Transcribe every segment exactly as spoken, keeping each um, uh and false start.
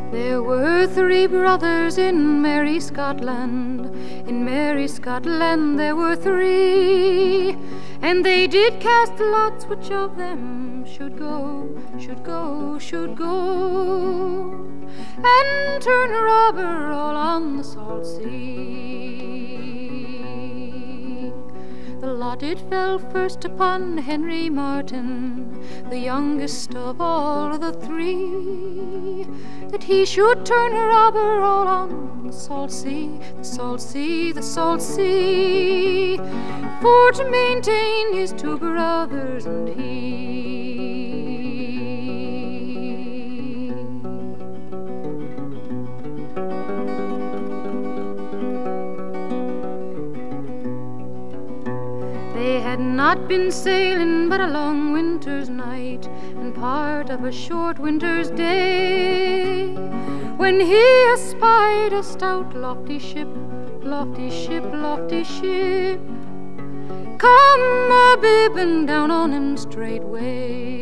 There were three brothers in merry Scotland. In merry Scotland there were three, and they did cast lots which of them should go, should go, should go, and turn robber all on the salt sea. The lot it fell first upon Henry Martin, the youngest of all the three, that he should turn robber all on the salt sea, the salt sea, the salt sea, for to maintain his two brothers and he. They had not been sailing but a long winter's night and part of a short winter's day, when he espied a stout lofty ship, lofty ship, lofty ship, come a-bibbing down on him straightway.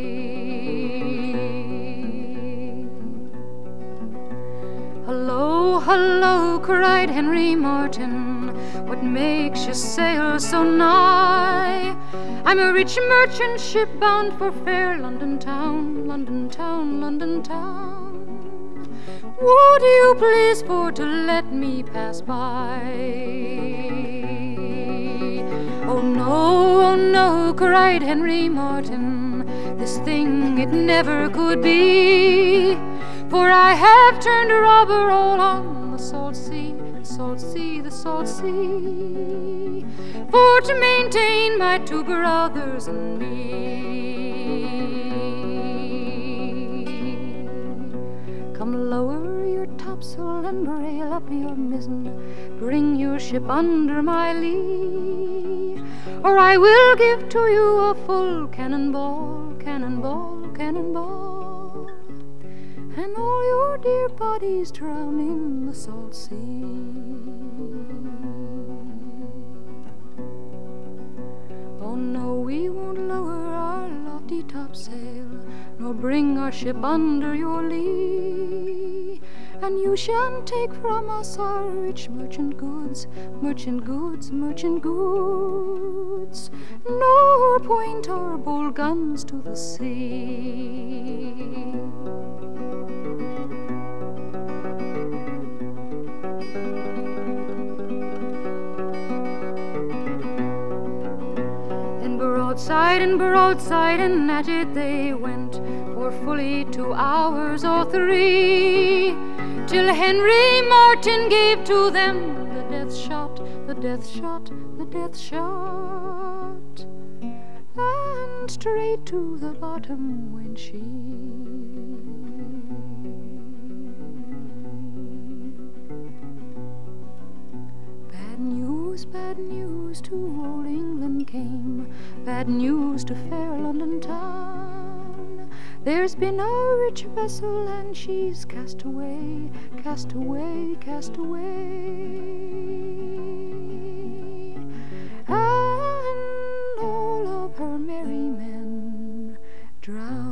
Hullo, hullo, cried Henry Martin, what makes you sail so nigh? I'm a rich merchant ship bound for fair London town, London town, London town. Would you please for to let me pass by? Oh no, oh no, cried Henry Martin, this thing it never could be, for I have turned robber all on the salt sea, the salt sea, the salt sea, for to maintain my two brothers and me. Come lower your topsail and brail up your mizzen, bring your ship under my lee, or I will give to you a full cannonball, cannonball, cannonball, and all your dear bodies drown in the salt sea. Oh no, we won't lower our lofty topsail, nor bring our ship under your lee, and you shan't take from us our rich merchant goods, merchant goods, merchant goods, nor point our bold guns to the sea. Broadside and broadside and at it they went for fully two hours or three, till Henry Martin gave to them the death shot, the death shot, the death shot, and straight to the bottom went she. Bad news, bad news to old England came, bad news to fair London town. There's been a rich vessel and she's cast away, cast away, cast away, and all of her merry men drowned.